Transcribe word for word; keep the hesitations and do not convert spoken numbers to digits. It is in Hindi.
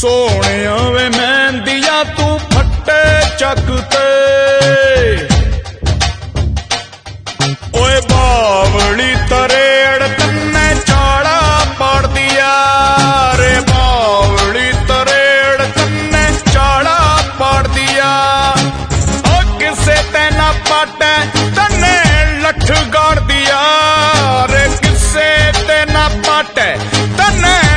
सोने वे मेहंदिया तू फट्टे चकते ओए बावली तरेड़ तन्ने चाड़ा पाड़ दिया रे बावली तरेड़ तन्ने चाड़ा पाड़ दिया ओ किसे तेना पाटे तन्ने लठ गाड़ दिया रे किसे तेना पाटे तन्ने